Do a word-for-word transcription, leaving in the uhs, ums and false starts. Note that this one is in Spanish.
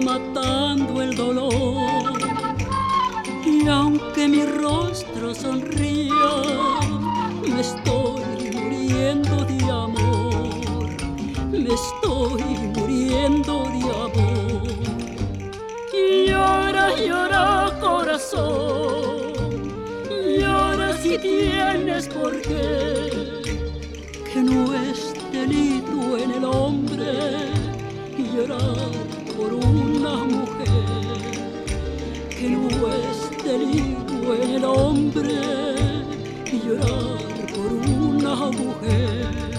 matando el dolor. Y aunque mi rostro sonría, me estoy muriendo de amor, me estoy muriendo de amor. Llora, llora, corazón, llora si tienes por qué, que no es delito en el hombre llorar por una mujer, que no es delito en el hombre llorar por una mujer.